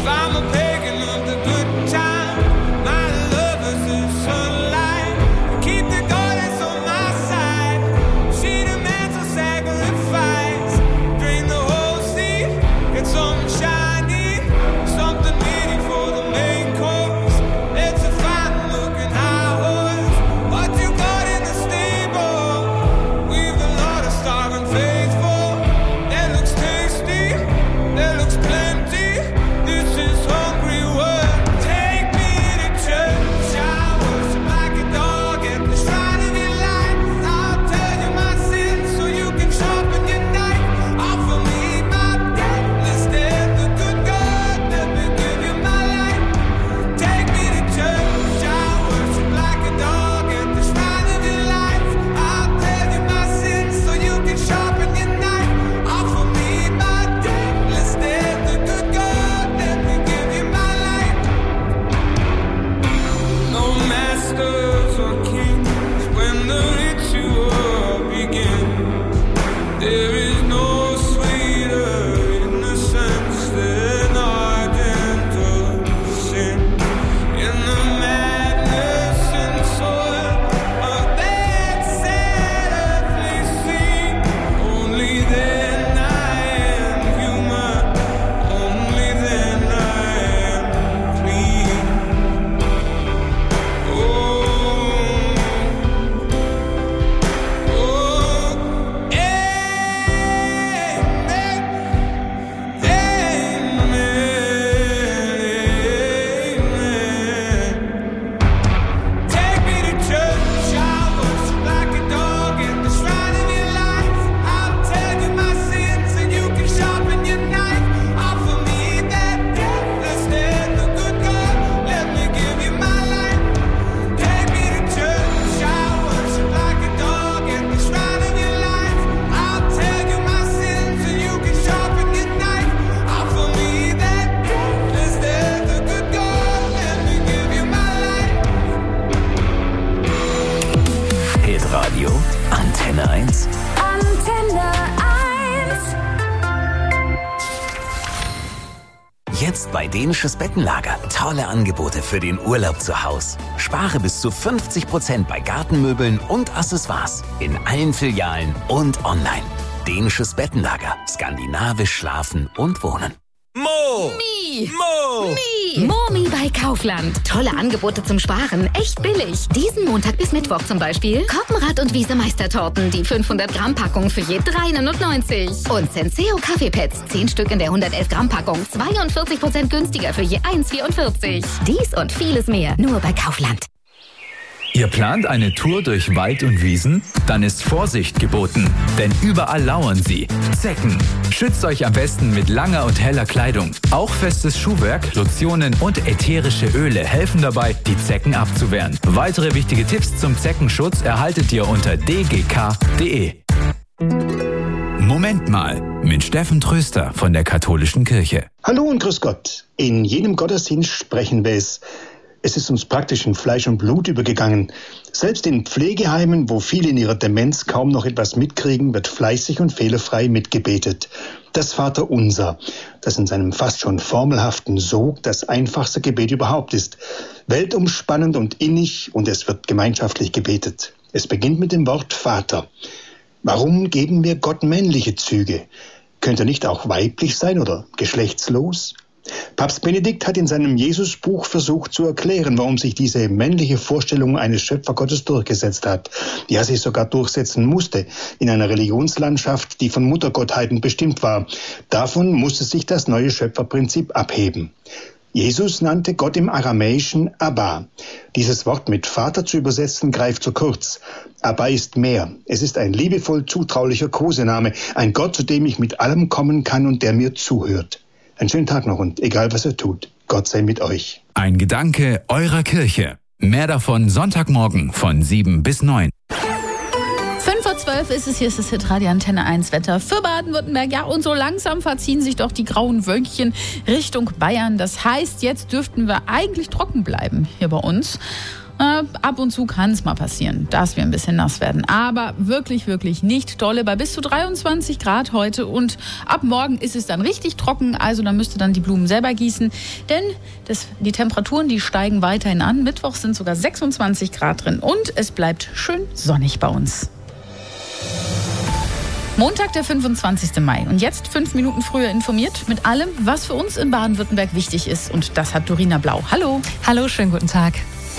Antenne 1. Antenne 1. Jetzt bei Dänisches Bettenlager. Tolle Angebote für den Urlaub zu Hause. Spare bis zu 50% bei Gartenmöbeln und Accessoires. In allen Filialen und online. Dänisches Bettenlager. Skandinavisch schlafen und wohnen. Mi. Momi bei Kaufland. Tolle Angebote zum Sparen. Echt billig. Diesen Montag bis Mittwoch zum Beispiel. Koppenrad und Wiese Meistertorten. Die 500 Gramm Packung für je 3,99. Und Senseo Kaffeepads. 10 Stück in der 111 Gramm Packung. 42% günstiger für je 1,44. Dies und vieles mehr. Nur bei Kaufland. Ihr plant eine Tour durch Wald und Wiesen? Dann ist Vorsicht geboten, denn überall lauern sie. Zecken. Schützt euch am besten mit langer und heller Kleidung. Auch festes Schuhwerk, Lotionen und ätherische Öle helfen dabei, die Zecken abzuwehren. Weitere wichtige Tipps zum Zeckenschutz erhaltet ihr unter dgk.de. Moment mal, mit Steffen Tröster von der Katholischen Kirche. Hallo und grüß Gott. In jedem Gottesdienst sprechen wir es. Es ist uns praktisch in Fleisch und Blut übergegangen. Selbst in Pflegeheimen, wo viele in ihrer Demenz kaum noch etwas mitkriegen, wird fleißig und fehlerfrei mitgebetet. Das Vaterunser, das in seinem fast schon formelhaften Sog das einfachste Gebet überhaupt ist. Weltumspannend und innig, und es wird gemeinschaftlich gebetet. Es beginnt mit dem Wort Vater. Warum geben wir Gott männliche Züge? Könnte er nicht auch weiblich sein oder geschlechtslos? Papst Benedikt hat in seinem Jesusbuch versucht zu erklären, warum sich diese männliche Vorstellung eines Schöpfergottes durchgesetzt hat. Ja, sich sogar durchsetzen musste in einer Religionslandschaft, die von Muttergottheiten bestimmt war. Davon musste sich das neue Schöpferprinzip abheben. Jesus nannte Gott im Aramäischen Abba. Dieses Wort mit Vater zu übersetzen greift zu kurz. Abba ist mehr. Es ist ein liebevoll zutraulicher Kosename, ein Gott, zu dem ich mit allem kommen kann und der mir zuhört. Einen schönen Tag noch und egal was ihr tut, Gott sei mit euch. Ein Gedanke eurer Kirche. Mehr davon Sonntagmorgen von 7 bis 9. 5:12 Uhr ist es, hier ist das Hitradio Antenne 1 Wetter für Baden-Württemberg. Ja, und so langsam verziehen sich doch die grauen Wölkchen Richtung Bayern. Das heißt, jetzt dürften wir eigentlich trocken bleiben hier bei uns. Ab und zu kann es mal passieren, dass wir ein bisschen nass werden. Aber wirklich, wirklich nicht dolle. Bei bis zu 23 Grad heute. Und ab morgen ist es dann richtig trocken. Also da müsst ihr dann die Blumen selber gießen. Denn die Temperaturen, die steigen weiterhin an. Mittwoch sind sogar 26 Grad drin. Und es bleibt schön sonnig bei uns. Montag, der 25. Mai. Und jetzt 5 Minuten früher informiert mit allem, was für uns in Baden-Württemberg wichtig ist. Und das hat Dorina Blau. Hallo. Hallo, schönen guten Tag.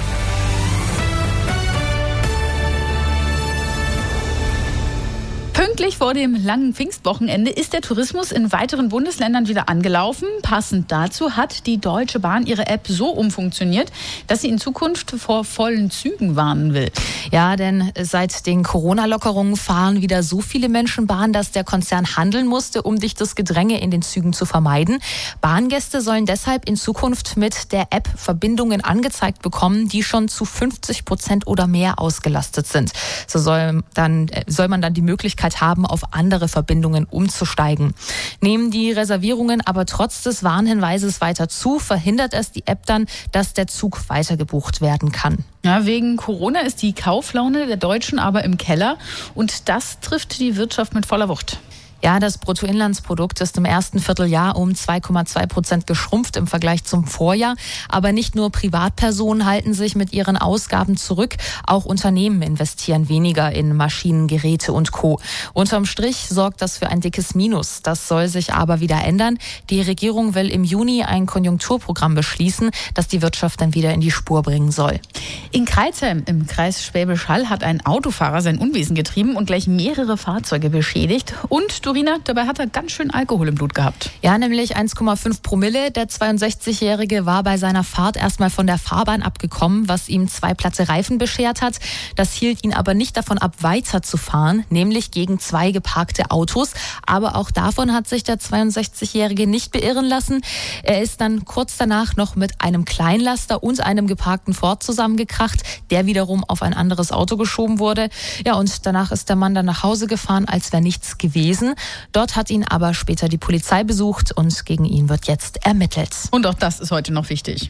Pünktlich vor dem langen Pfingstwochenende ist der Tourismus in weiteren Bundesländern wieder angelaufen. Passend dazu hat die Deutsche Bahn ihre App so umfunktioniert, dass sie in Zukunft vor vollen Zügen warnen will. Ja, denn seit den Corona-Lockerungen fahren wieder so viele Menschen Bahn, dass der Konzern handeln musste, um dichtes Gedränge in den Zügen zu vermeiden. Bahngäste sollen deshalb in Zukunft mit der App Verbindungen angezeigt bekommen, die schon zu 50% oder mehr ausgelastet sind. So soll man dann die Möglichkeit haben, auf andere Verbindungen umzusteigen. Nehmen die Reservierungen aber trotz des Warnhinweises weiter zu, verhindert es die App dann, dass der Zug weiter gebucht werden kann. Ja, wegen Corona ist die Kauflaune der Deutschen aber im Keller und das trifft die Wirtschaft mit voller Wucht. Ja, das Bruttoinlandsprodukt ist im ersten Vierteljahr um 2,2% geschrumpft im Vergleich zum Vorjahr. Aber nicht nur Privatpersonen halten sich mit ihren Ausgaben zurück, auch Unternehmen investieren weniger in Maschinen, Geräte und Co. Unterm Strich sorgt das für ein dickes Minus. Das soll sich aber wieder ändern. Die Regierung will im Juni ein Konjunkturprogramm beschließen, das die Wirtschaft dann wieder in die Spur bringen soll. In Kreilsheim im Kreis Schwäbisch Hall hat ein Autofahrer sein Unwesen getrieben und gleich mehrere Fahrzeuge beschädigt. Und Dorina, dabei hat er ganz schön Alkohol im Blut gehabt. Ja, nämlich 1,5 Promille. Der 62-Jährige war bei seiner Fahrt erstmal von der Fahrbahn abgekommen, was ihm 2 platte Reifen beschert hat. Das hielt ihn aber nicht davon ab, weiterzufahren, nämlich gegen 2 geparkte Autos. Aber auch davon hat sich der 62-Jährige nicht beirren lassen. Er ist dann kurz danach noch mit einem Kleinlaster und einem geparkten Ford zusammengekracht, der wiederum auf ein anderes Auto geschoben wurde. Ja, und danach ist der Mann dann nach Hause gefahren, als wäre nichts gewesen. Dort hat ihn aber später die Polizei besucht und gegen ihn wird jetzt ermittelt. Und auch das ist heute noch wichtig.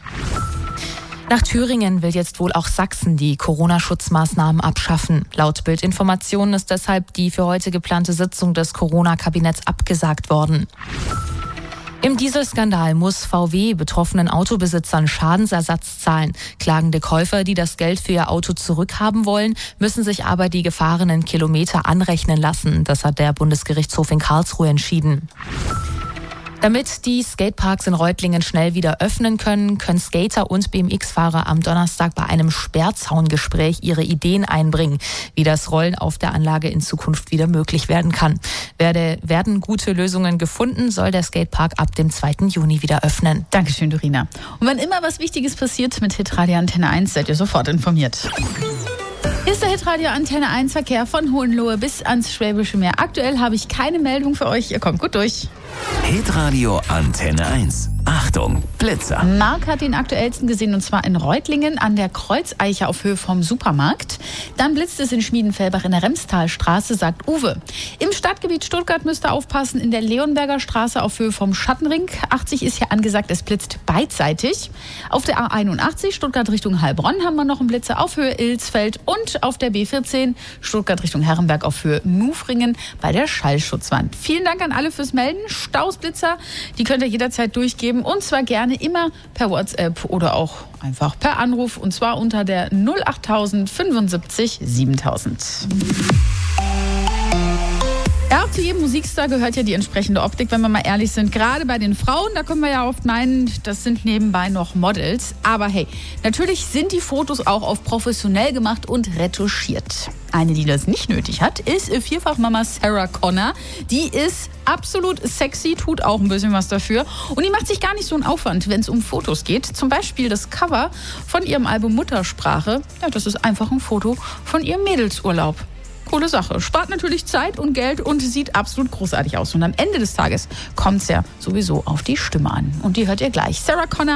Nach Thüringen will jetzt wohl auch Sachsen die Corona-Schutzmaßnahmen abschaffen. Laut Bild-Informationen ist deshalb die für heute geplante Sitzung des Corona-Kabinetts abgesagt worden. Im Dieselskandal muss VW betroffenen Autobesitzern Schadensersatz zahlen. Klagende Käufer, die das Geld für ihr Auto zurückhaben wollen, müssen sich aber die gefahrenen Kilometer anrechnen lassen. Das hat der Bundesgerichtshof in Karlsruhe entschieden. Damit die Skateparks in Reutlingen schnell wieder öffnen können, können Skater und BMX-Fahrer am Donnerstag bei einem Sperrzaungespräch ihre Ideen einbringen, wie das Rollen auf der Anlage in Zukunft wieder möglich werden kann. Werden gute Lösungen gefunden, soll der Skatepark ab dem 2. Juni wieder öffnen. Dankeschön, Dorina. Und wenn immer was Wichtiges passiert mit Hitradio Antenne 1, seid ihr sofort informiert. Hier ist der Hitradio Antenne 1 Verkehr von Hohenlohe bis ans Schwäbische Meer. Aktuell habe ich keine Meldung für euch. Ihr kommt gut durch. Hitradio Antenne 1. Achtung, Blitzer. Marc hat den aktuellsten gesehen und zwar in Reutlingen an der Kreuzeiche auf Höhe vom Supermarkt. Dann blitzt es in Schmiedenfelbach in der Remstalstraße, sagt Uwe. Im Stadtgebiet Stuttgart müsst ihr aufpassen, in der Leonberger Straße auf Höhe vom Schattenring. 80 ist hier angesagt, es blitzt beidseitig. Auf der A81 Stuttgart Richtung Heilbronn haben wir noch einen Blitzer auf Höhe Ilsfeld und auf der B14 Stuttgart Richtung Herrenberg auf Höhe Nufringen bei der Schallschutzwand. Vielen Dank an alle fürs Melden. Stausblitzer, die könnt ihr jederzeit durchgeben und zwar gerne immer per WhatsApp oder auch einfach per Anruf und zwar unter der 08000 75 7000. Ja, zu jedem Musikstar gehört ja die entsprechende Optik, wenn wir mal ehrlich sind. Gerade bei den Frauen, da können wir ja oft meinen, das sind nebenbei noch Models. Aber hey, natürlich sind die Fotos auch oft professionell gemacht und retuschiert. Eine, die das nicht nötig hat, ist Vierfachmama Sarah Connor. Die ist absolut sexy, tut auch ein bisschen was dafür. Und die macht sich gar nicht so einen Aufwand, wenn es um Fotos geht. Zum Beispiel das Cover von ihrem Album Muttersprache. Ja, das ist einfach ein Foto von ihrem Mädelsurlaub. Coole Sache. Spart natürlich Zeit und Geld und sieht absolut großartig aus. Und am Ende des Tages kommt es ja sowieso auf die Stimme an. Und die hört ihr gleich. Sarah Connor.